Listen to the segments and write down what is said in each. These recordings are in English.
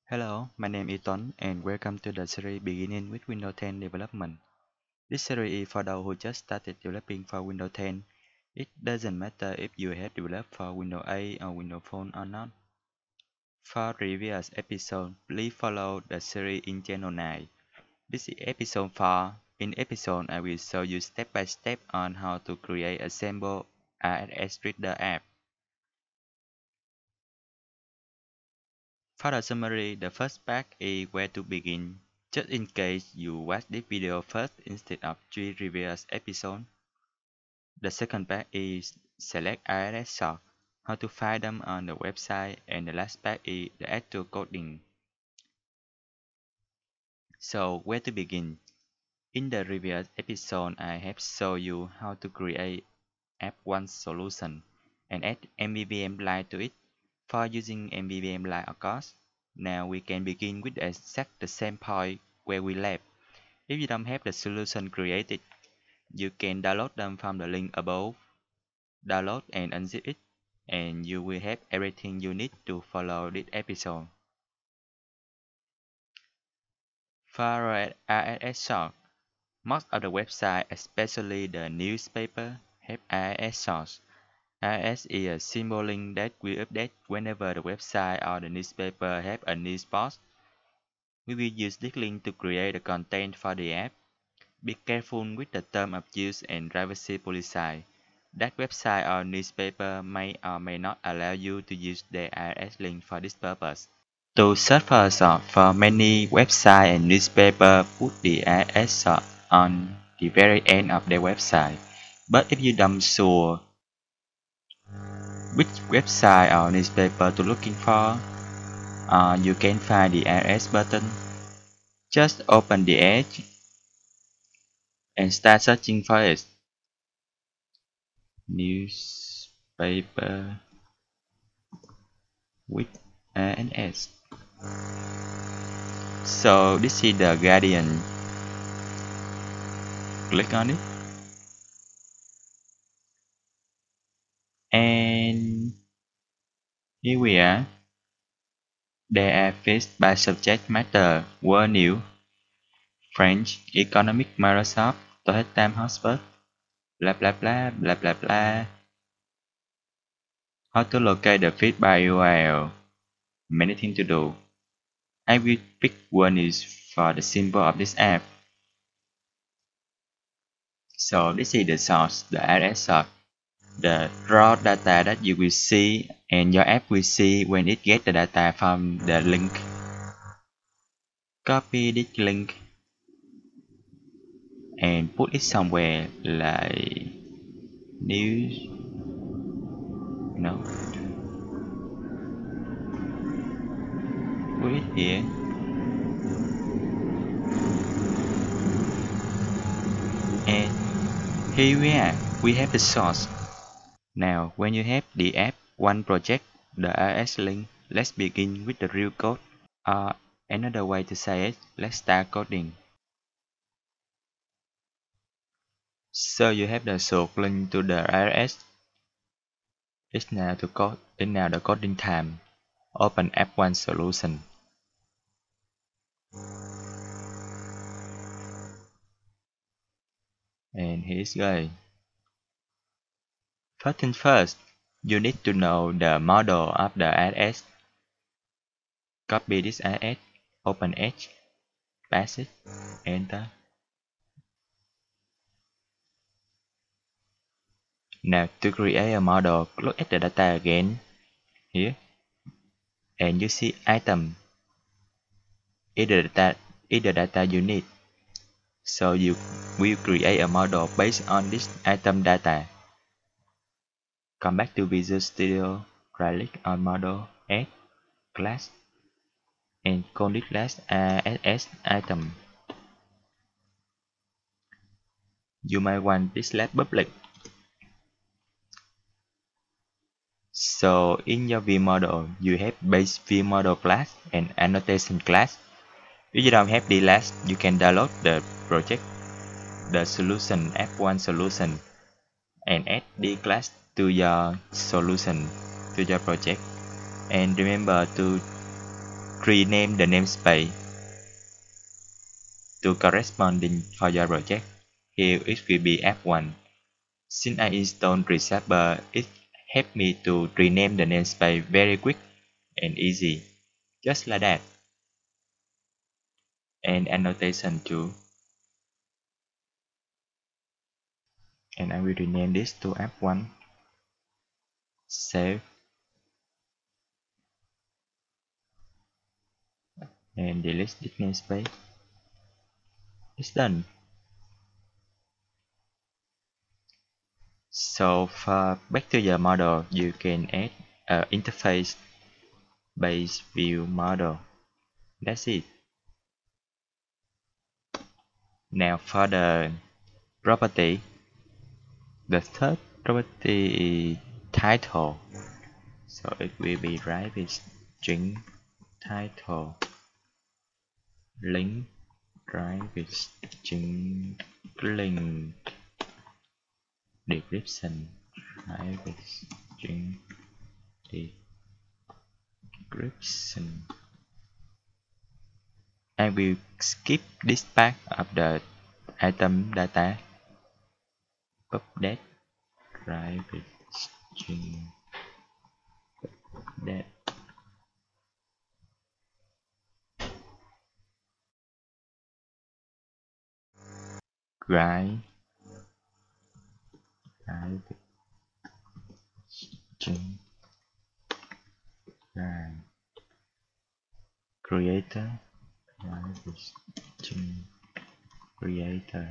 Hello, my name is Tuấn and welcome to the series Beginning with Windows 10 Development. This series is for those who just started developing for Windows 10. It doesn't matter if you have developed for Windows 8 or Windows Phone or not. For previous episodes, please follow the series in channel 9. This is episode 4. In episode, I will show you step by step on how to create a sample RSS Reader app. For the summary, the first part is where to begin. Just in case you watch this video first instead of three previous episodes. The second part is select IRS source, how to find them on the website, and the last part is the actual coding. So where to begin? In the previous episode, I have shown you how to create App1 solution and add MVVM line to it. For using MVVM line of course, now we can begin with exact the same point where we left. If you don't have the solution created, you can download them from the link above. Download and unzip it, and you will have everything you need to follow this episode. For RSS source, most of the websites, especially the newspaper, have RSS source. RSS is a simple link that will update whenever the website or the newspaper have a news post. We will use this link to create the content for the app. Be careful with the term of use and privacy policy. That website or newspaper may or may not allow you to use their RSS link for this purpose. To search for a source, for many websites and newspapers put the RSS source on the very end of their website. But if you don't sure which website or newspaper to looking for, you can find the RSS button. Just open the Edge and start searching for it. Newspaper with RSS. So this is the Guardian. Click on it. And here we are. They are faced by subject matter: World News, French, Economic, Microsoft, Total Time Hotspot, blah blah blah blah blah blah. How to locate the feed by URL. Many things to do. I will pick World News for the symbol of this app. So this is the source, the RSS source. The raw data that you will see and your app will see when it gets the data from the link. Copy this link and put it somewhere like news. No. Put it here. And here we are. We have the source. Now, when you have the app one project, the RSS link, let's begin with the real code. Or another way to say it, let's start coding. So you have the source link to the RSS. It's now to code. It's now the coding time. Open App1 solution. And here's going. First thing first, you need to know the model of the RSS. Copy this RSS, open Edge, paste it, enter. Now to create a model, look at the data again, here, and you see item, is the data you need. So you will create a model based on this item data. Come back to Visual Studio, right click on model, add, class, and call this class as item. You might want this lab public. So in your ViewModel, you have base ViewModel class and annotation class. If you don't have the last, you can download the project, the solution App1 solution, and add the class to your solution, to your project. And remember to rename the namespace to corresponding for your project. Here it will be F1. Since I installed Reservoir, it helped me to rename the namespace very quick and easy, just like that. And annotation too. And I will rename this to F1. Save and delete this namespace. It's done. So for back to your model, you can add an interface based view model. That's it. Now for the property, the third property is title. So it will be right with string title, link right with string link, description right with string description. I will skip this part of the item data. Update right with string that right with string right creator right with string creator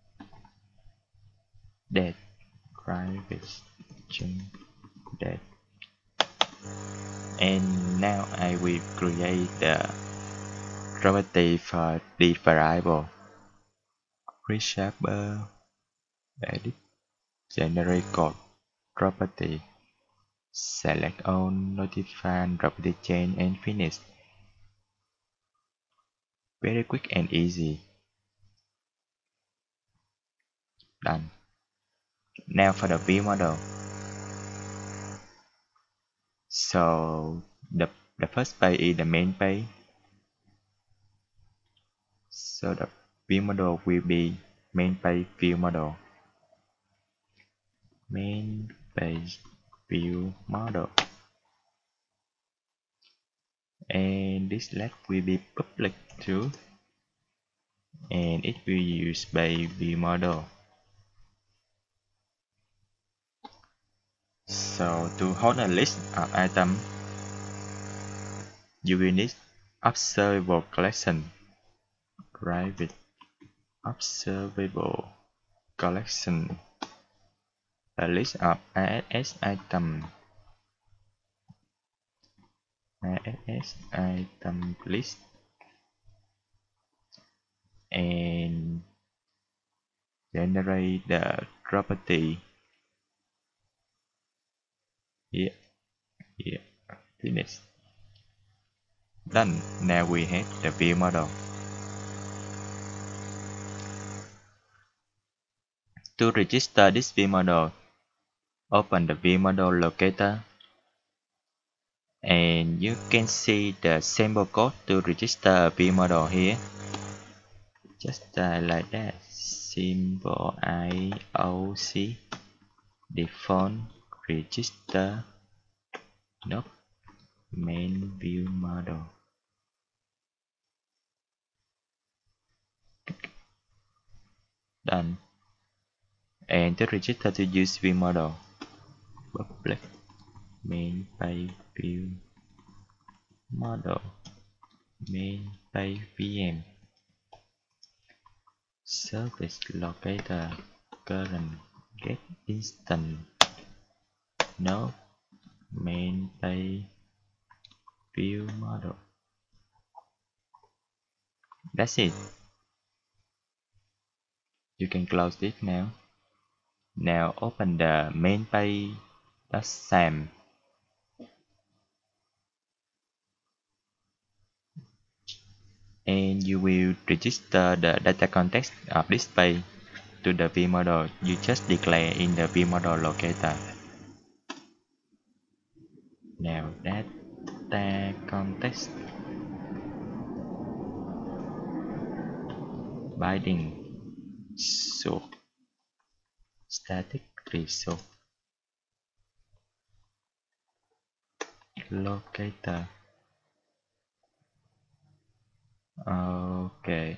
that right with string that. And now I will create the property for this variable. Reshaper, edit, generate code, property, select all, notify, property change and finish. Very quick and easy. Done. Now for the view model. So the first page is the main page. So the view model will be main page view model. Main page view model. And this left will be public too, and it will use by view model. So to hold a list of items, you will need observable collection. Right with observable collection, a list of ISS items. ISS item list, and generate the property here, finish. Done. Now we have the view model. To register this view model, open the view model locator, and you can see the sample code to register a view model here. Just like that. Symbol IOC default register nope main view model. Done. And to register to use view model, public main page view model, main page VM, service locator, current get instance, no main page view model. That's it. You can close it now. Now open the main page.sam. And you will register the data context of this page to the view model you just declare in the view model locator. Now data context binding source static resource locator. Okay,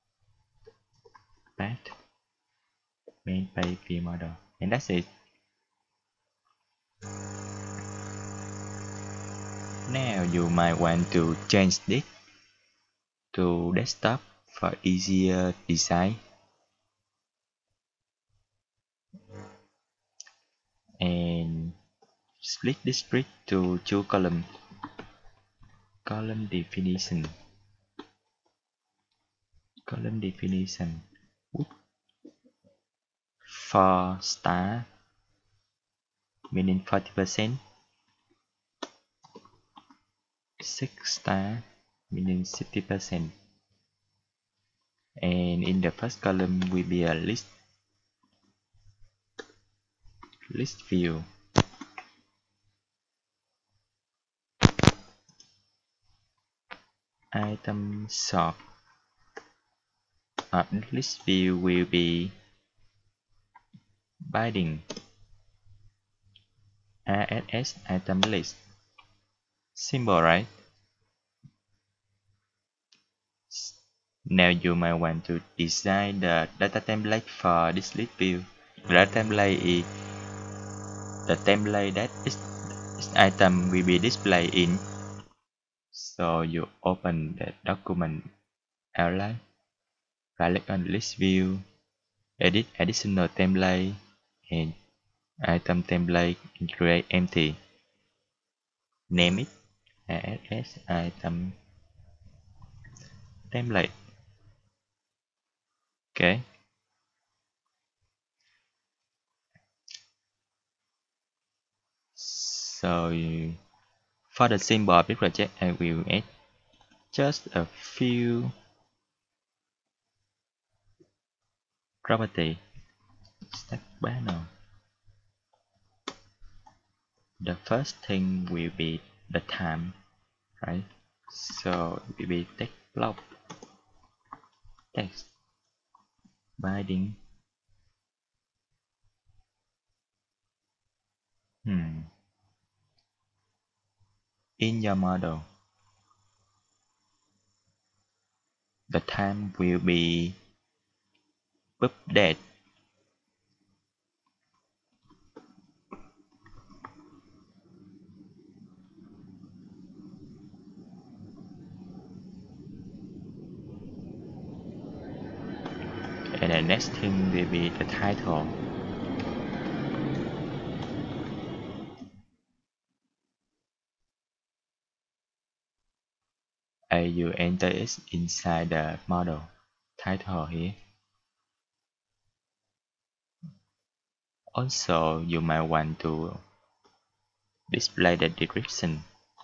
path main page view model, and that's it. Now you might want to change this to desktop for easier design, and split this spread to two column. Column definition. Column definition. Whoop. 4 star meaning 40%. 6 star meaning 60%. And in the first column will be a list view. Item sort. List view will be binding RSS item list. Simple, right? Now you might want to design the data template for this list view. The data template is the template that this item will be displayed in. So you open the document outline, right-click on list view, edit additional template, and item template and create empty. Name it as item template. Okay. So for the symbol of this project, I will add just a few property. Stack banner. The first thing will be the time, right? So it will be text block, text binding. In your model, the time will be update. And the next thing will be the title. And you enter it inside the model title here. Also, you might want to display the description.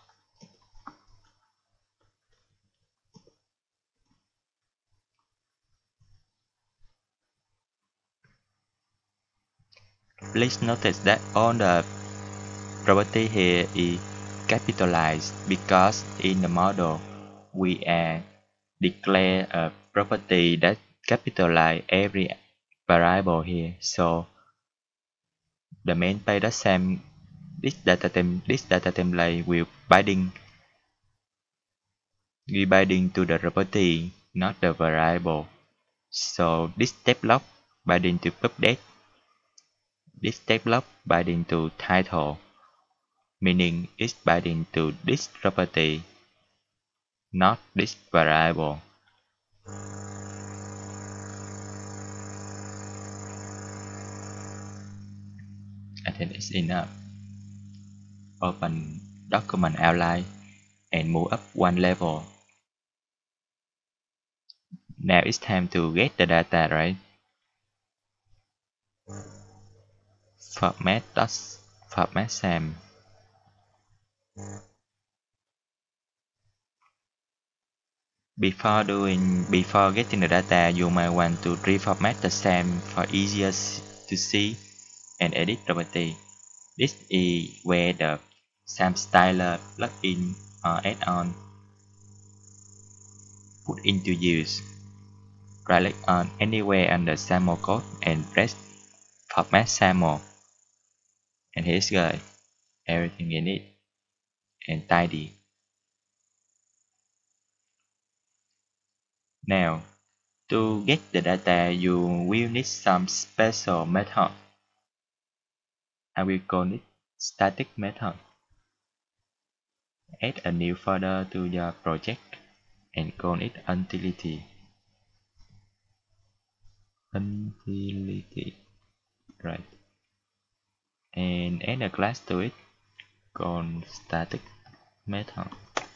Please notice that all the property here is capitalized because in the model we declare a property that capitalize every variable here. So the main page that same this data template will binding to the property, not the variable. So this step block binding to update. This step block binding to title, meaning it's binding to this property, not this variable. I think it's enough. Open document outline and move up one level. Now it's time to get the data, right? Format SAM. Before getting the data, you might want to reformat the SAM for easier to see and edit property. This is where the SAM Styler plugin or add-on put into use. Right-click on anywhere under SAML code and press Format SAML. And here's guys, everything in it and tidy. Now, to get the data, you will need some special method. I will call it static method. Add a new folder to your project and call it utility. Utility, right? And add a class to it called static method.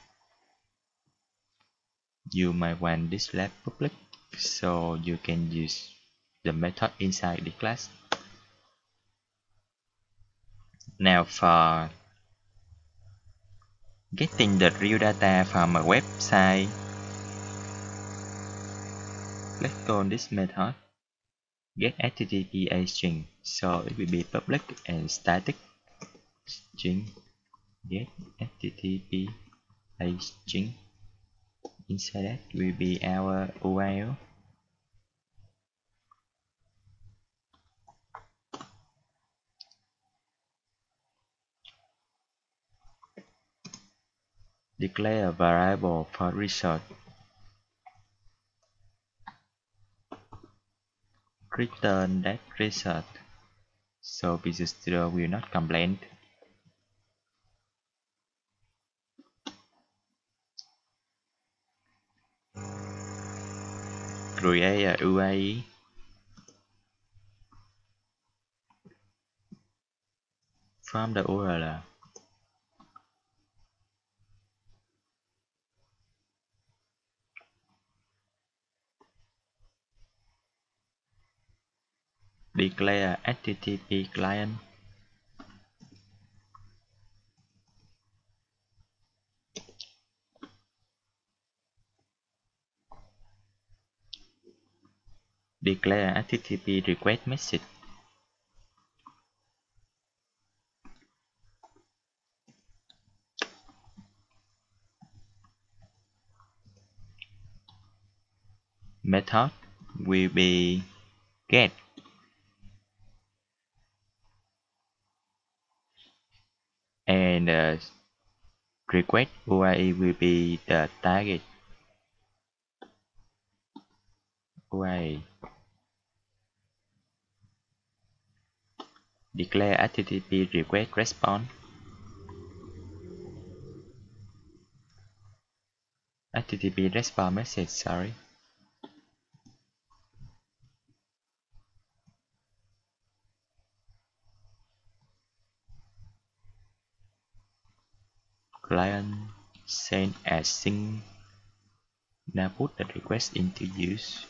You might want this lab public so you can use the method inside the class. Now for getting the real data from a website, let's call this method get HTTP string, so it will be public and static string get HTTP string. Inside that will be our URL. Declare a variable for result. Return that result, so Visual Studio will not complain. Create a URI from the URL. Declare HTTP client. Declare HTTP request message. Method will be get and request URI will be the target URI. Declare HTTP request response. HTTP response message, sorry. Client send async. Now put the request into use.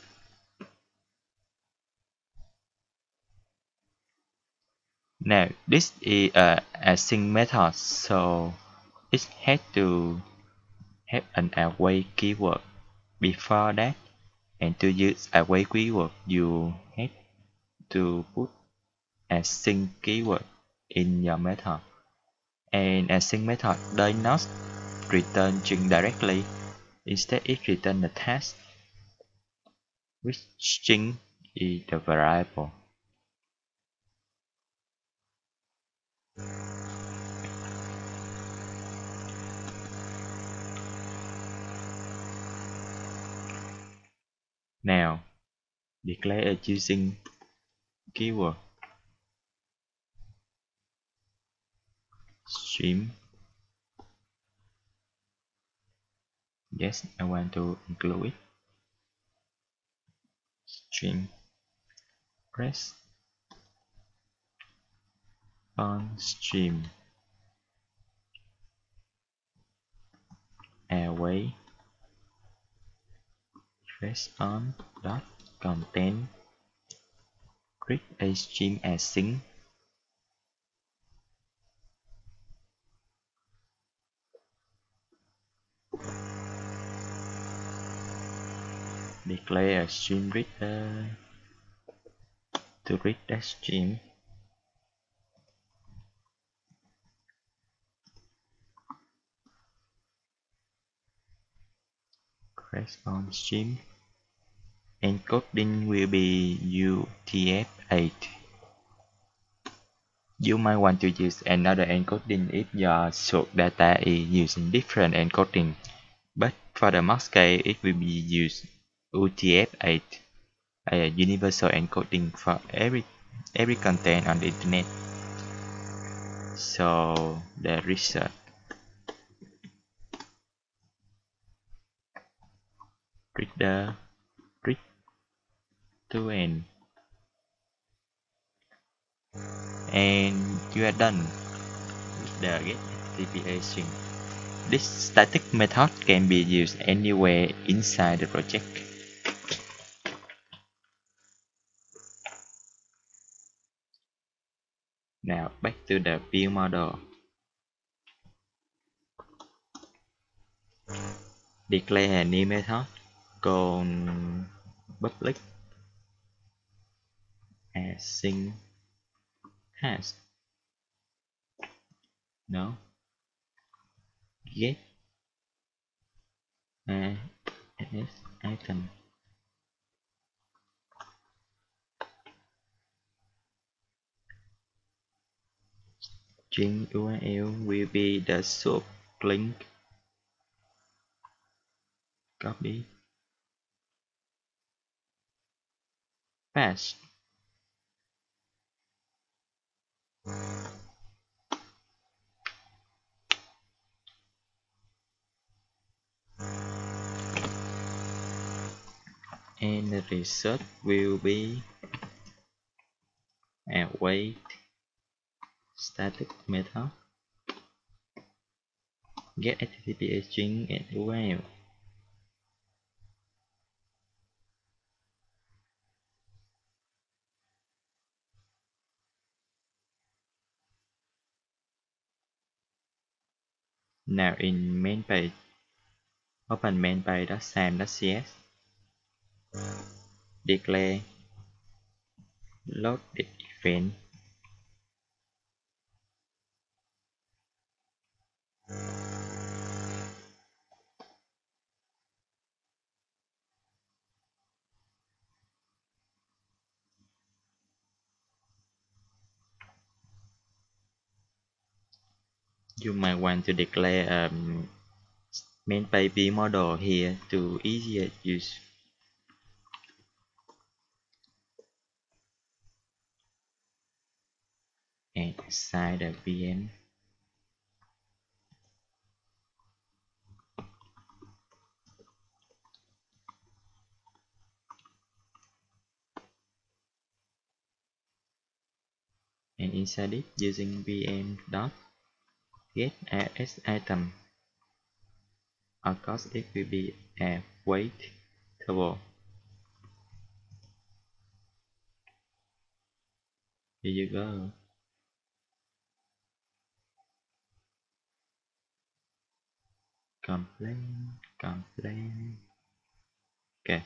Now this is a async method, so it has to have an await keyword before that, and to use await keyword you have to put async keyword in your method. And async method does not return string directly, instead it returns a text, which string is the variable. Now, declare a using keyword stream. Yes, I want to include it. Stream press on stream away response dot content create a stream async. Declare a stream reader to read that stream. Press on stream Encoding will be UTF-8. You might want to use another encoding if your source data is using different encoding, but for the most case it will be used UTF-8, a universal encoding for every content on the internet. So the result, reader read to end, and you are done with the get HTTP string. This static method can be used anywhere inside the project. Now back to the view model. Declare a new method called public async hash. No, get as item. String URL will be the source link. Copy, paste. And the result will be await static method get HTTP string and URL. Now in main page, open main page.sam.cs, declare load the event. You might want to declare main page view model here to easier use. And assign the VM. And inside it using VM dot get as item. Of course it will be a wait table. Here you go. Complain. Okay.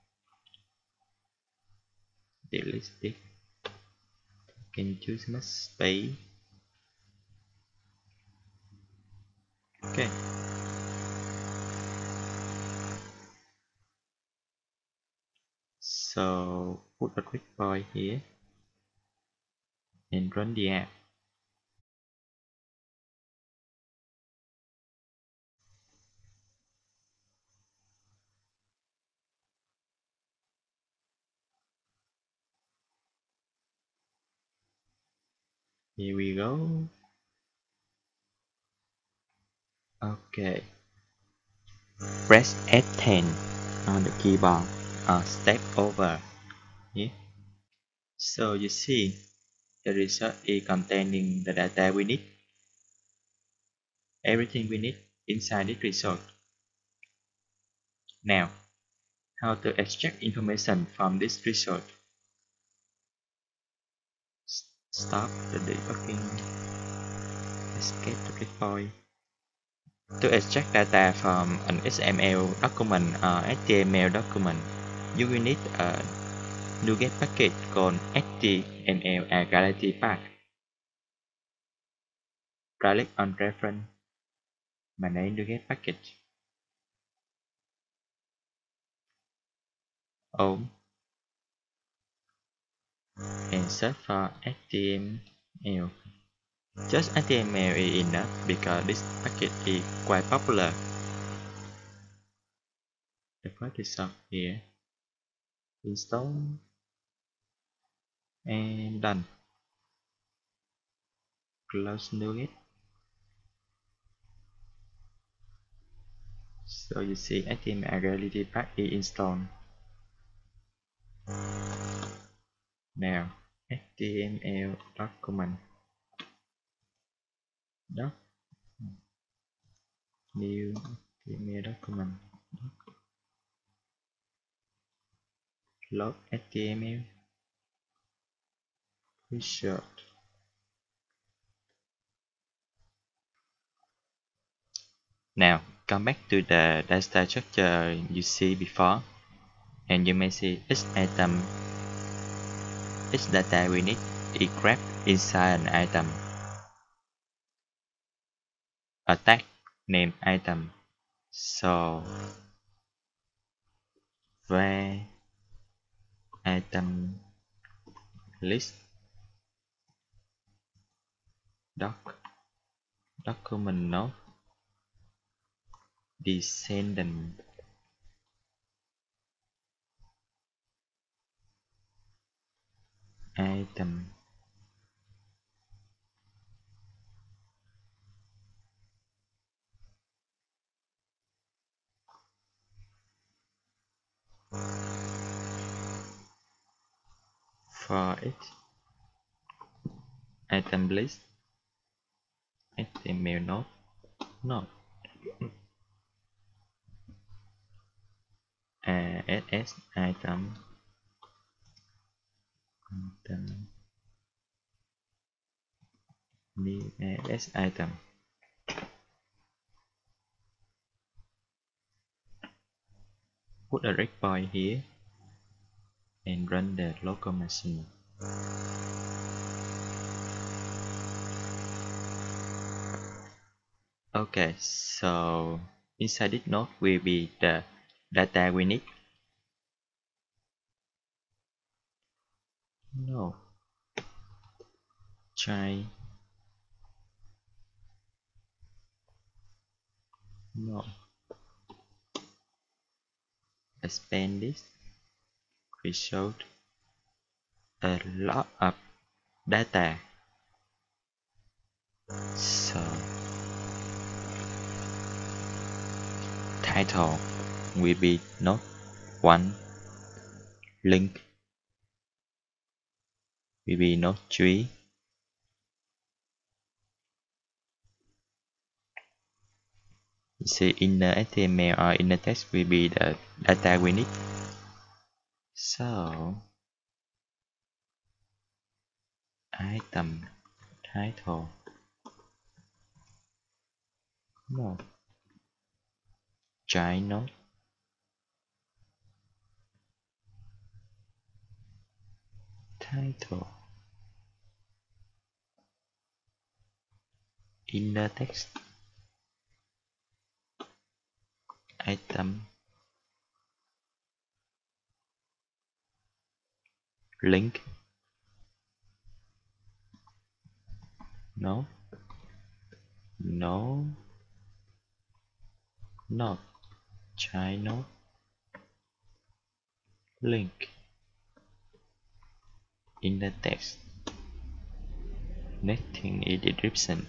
Delete it. Can choose much space. Okay. So put a quick point here and run the app. Here we go. Okay. Press F10 on the keyboard or step over. Here. So you see the result is containing the data we need. Everything we need inside this result. Now, how to extract information from this result? Stop the debugging. Escape the breakpoint. To extract data from an XML document or HTML document, you will need a NuGet package called HTML Agility Pack. Click on reference, manage NuGet package. home and search for HTML. Just HTML is enough because this package is quite popular. The Photoshop here, install and done. Close NuGet. So you see HTML Reality Pack is installed. Now HTML document doc new HTML document log HTML result. Now come back to the data structure you see before, and you may see each item, each data we need is wrapped inside an item. A tag named item. So where item list document node descendant item for each item list HTML node ss item new ss item. Put a breakpoint here and run the local machine. Okay, so inside this node will be the data we need. No. Try. No. Expand this. Result a lot of data. So title will be node 1, link will be node 3, you see inner HTML or inner text will be the data we need. So item title node child node title inner text item link no no not child node link inner text. Next thing is the description.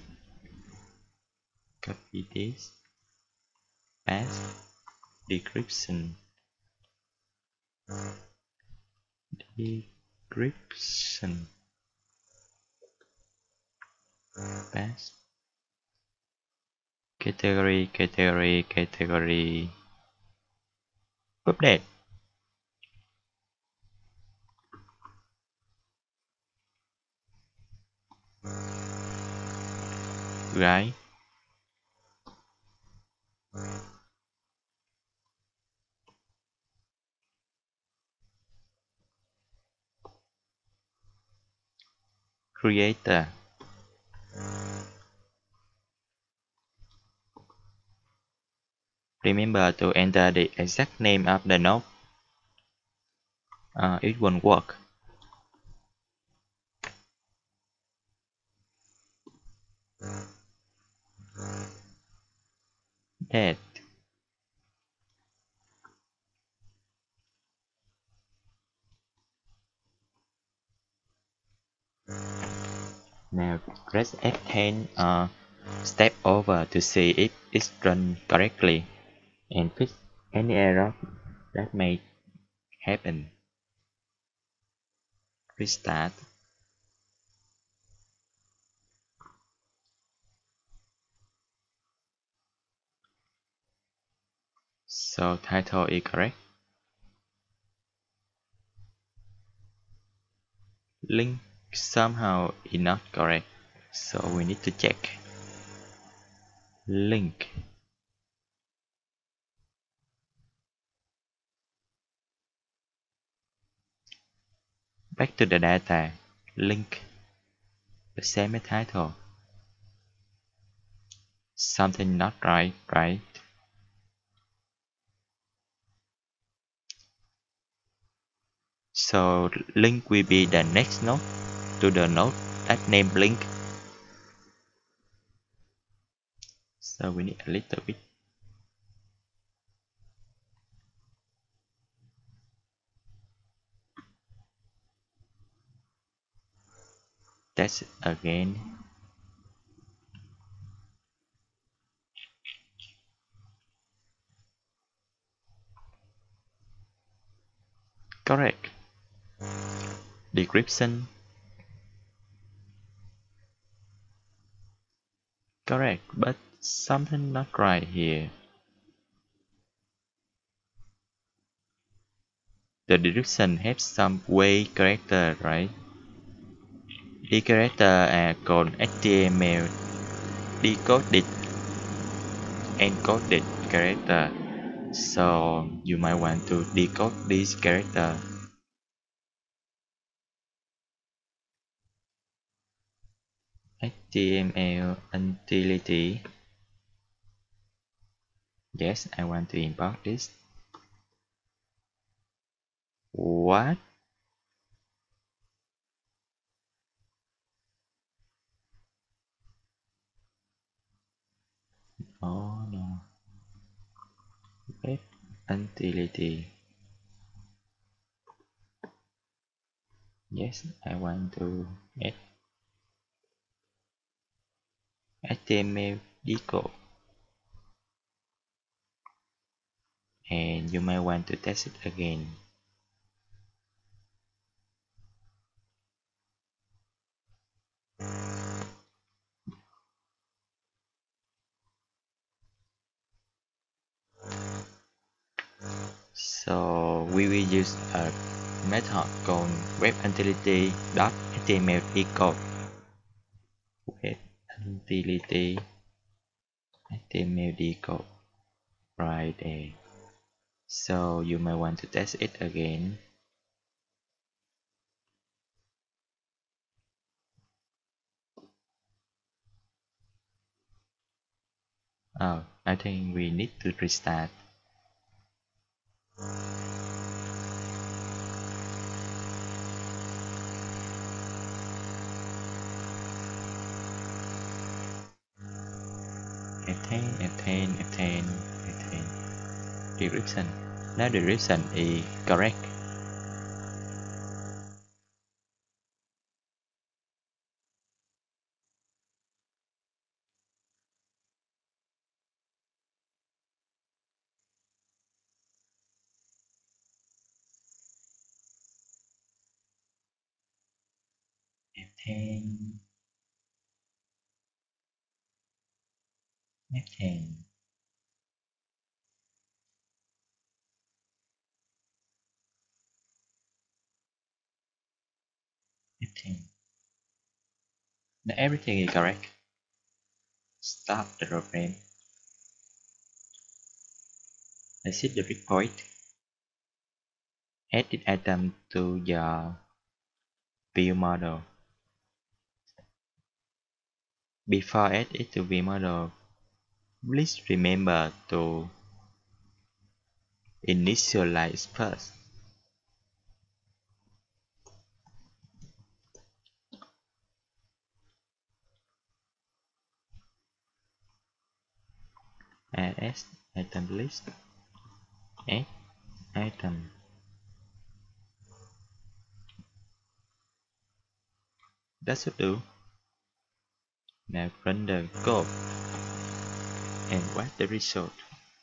Copy this, paste description, description, paste category, update. Right. Creator. Remember to enter the exact name of the node. It won't work. That. Now press F10 step over to see if it's run correctly and fix any error that may happen. Restart. So title is correct. Link somehow is not correct. So we need to check. Link. Back to the data. Link. The same as title. Something not right, right? So link will be the next node to the node that named link. So we need a little bit. Test again. Correct. Decryption. Correct, but something not right here. The decryption has some way character, right? The character are called HTML decoded encoded character. So you might want to decode this character. HTML utility. Yes, I want to import this. What? Oh no. Web utility. Yes, I want to add HTML decode. And you might want to test it again. So we will use a method called webUtility.html decode. WebUtility HTML decode right there. So you may want to test it again. Oh, I think we need to restart. F10. Description. Now the description is correct. F10. F10. F10. Now everything is correct. Stop the program. Exit the report. Add this item to your view model. Before add it to view model, please remember to initialize first. S item list, add item. That should do. Now run the code and watch the result.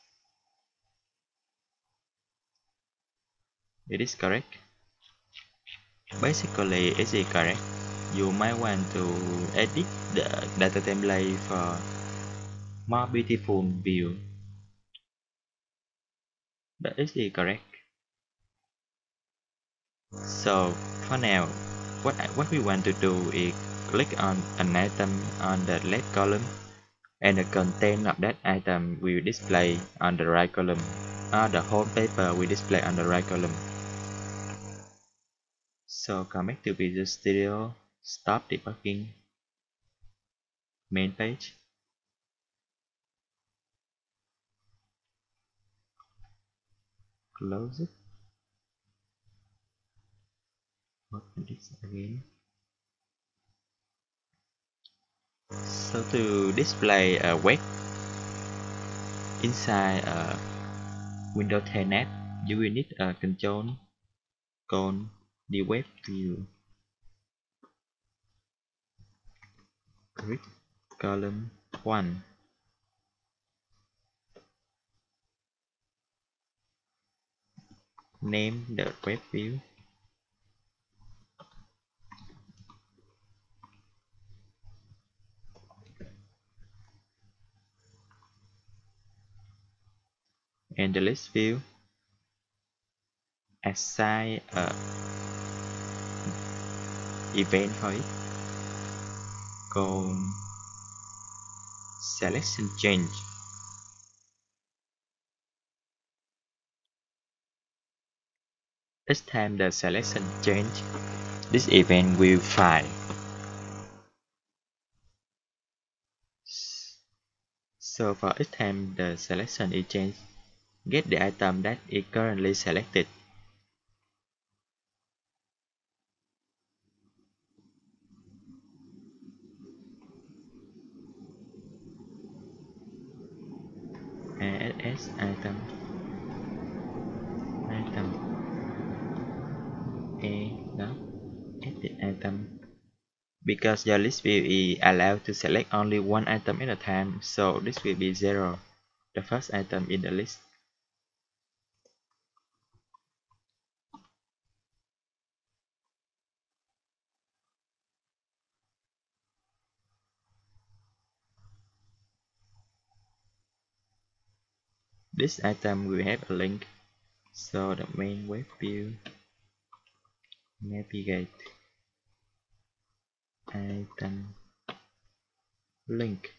It is correct. Basically, it is correct. You might want to edit the data template for more beautiful view. But it is correct. So for now, what we want to do is click on an item on the left column, and the content of that item will display on the right column, or the whole paper will display on the right column. So come back to Visual Studio, stop debugging, main page, close it, open this again. So to display a web inside a Windows 10 app, you will need a control called the web view. Click column 1. Name the web view. And the list view. Assign a event for it called selection change. Each time the selection change, this event will fire. So for each time the selection is changed, get the item that is currently selected. As item A now edit item. Because your list view is allowed to select only one item at a time, so this will be 0, the first item in the list. This item will have a link, so the main web view, navigate, item, link.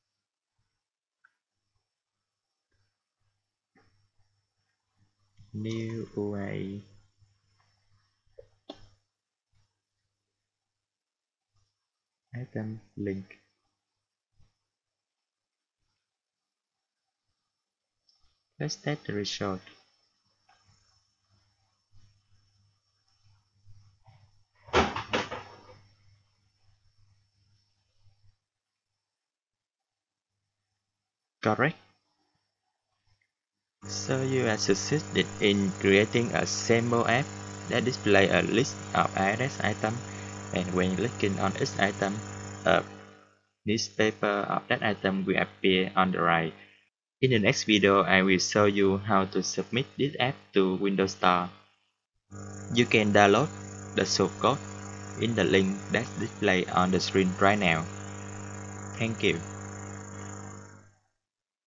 New UI, item, link. Let's test the result. Correct. So you have succeeded in creating a sample app that displays a list of IRS items, and when clicking on each item, a newspaper of that item will appear on the right. In the next video, I will show you how to submit this app to Windows Store. You can download the source code in the link that's displayed on the screen right now. Thank you.